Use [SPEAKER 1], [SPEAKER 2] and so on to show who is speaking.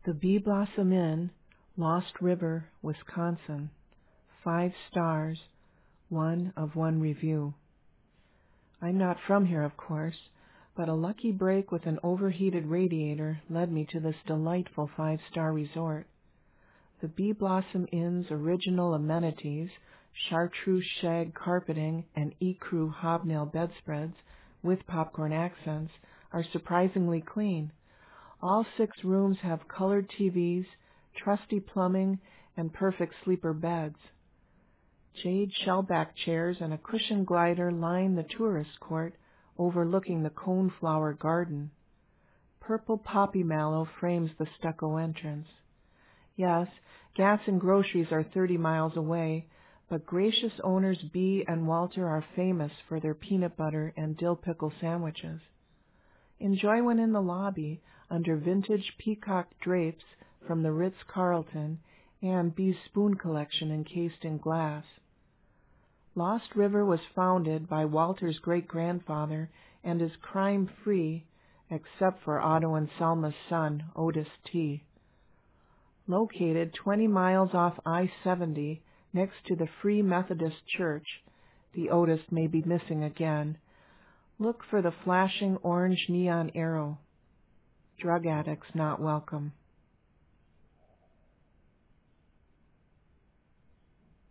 [SPEAKER 1] The Bee Blossom Inn, Lost River, Wisconsin. 5 stars, 1 of 1 review. I'm not from here, of course, but a lucky break with an overheated radiator led me to this delightful 5-star resort. The Bee Blossom Inn's original amenities, chartreuse shag carpeting and ecru hobnail bedspreads with popcorn accents, are surprisingly clean. All 6 rooms have colored TVs, trusty plumbing, and perfect sleeper beds. Jade shellback chairs and a cushioned glider line the tourist court, overlooking the coneflower garden. Purple poppy mallow frames the stucco entrance. Yes, gas and groceries are 30 miles away, but gracious owners Bee and Walter are famous for their peanut butter and dill pickle sandwiches. Enjoy one in the lobby under vintage peacock drapes from the Ritz-Carlton and Bee's spoon collection encased in glass. Lost River was founded by Walter's great-grandfather and is crime-free except for Otto and Selma's son, Otis T. Located 20 miles off I-70 next to the Free Methodist Church, the Otis may be missing again. Look for the flashing orange neon arrow. Drug addicts not welcome.